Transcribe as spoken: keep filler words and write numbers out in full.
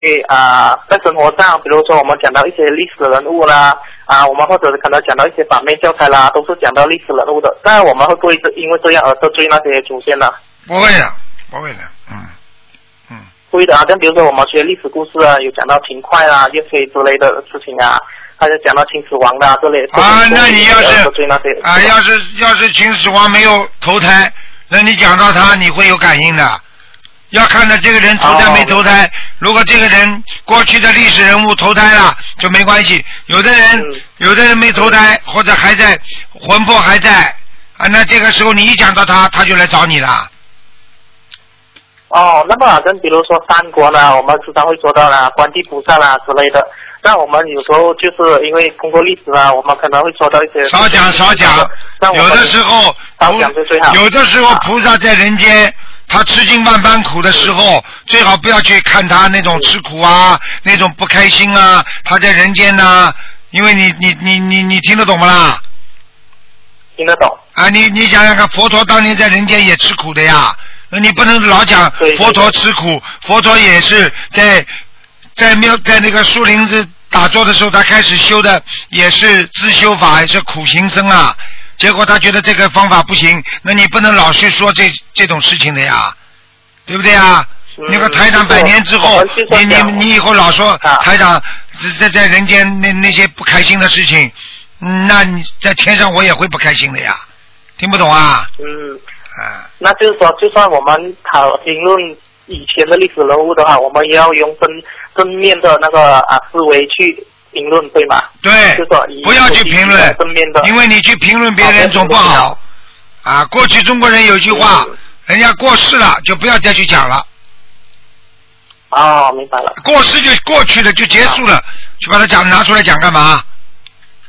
啊、呃，在生活上，比如说我们讲到一些历史人物啦，啊，我们或者可能讲到一些反面教材啦，都是讲到历史人物的。但我们会不会因为这样而得罪那些祖先呢？ 不会的，不会的，嗯嗯。 会的啊，像比如说我们学历史故事啊，有讲到秦桧啊、岳飞之类的事情啊，还有讲到秦始皇的、啊、这类。 啊，那你要是啊，要是要是秦始皇没有投胎，那你讲到他，你会有感应的。要看着这个人投胎没投胎，哦、如果这个人过去的历史人物投胎了就没关系，有的人、嗯、有的人没投胎或者还在魂魄还在啊，那这个时候你一讲到他，他就来找你了。 哦，那么好像比如说三国呢，我们时常会说到啦，观地菩萨啦之类的。那我们有时候就是因为通过历史啊，我们可能会说到一些少讲少讲，有的时候少讲就最好。 有的时候菩萨在人间。他吃尽万般苦的时候，最好不要去看他那种吃苦啊，那种不开心啊。他在人间呢、啊，因为你你你你你听得懂不啦？ 听得懂。 啊，你你想想看，佛陀当年在人间也吃苦的呀。那你不能老讲佛陀吃苦，佛陀也是在在庙在那个树林子打坐的时候，他开始修的也是自修法，也是苦行僧啊。结果他觉得这个方法不行，那你不能老是说这这种事情的呀，对不对呀？嗯、那个台长百年之后，你你你以后老说台长在在人间那那些不开心的事情，那你在天上我也会不开心的呀，听不懂啊？ 嗯，啊，那就是说，就算我们讨评论以前的历史人物的话，我们也要用正正面的那个啊思维去。评论对吗？ 对，不要去评论，因为你去评论别人总不好。啊，过去中国人有句话，嗯、人家过世了就不要再去讲了。 哦，明白了。 过世就过去了，就结束了，就把它讲拿出来讲干嘛？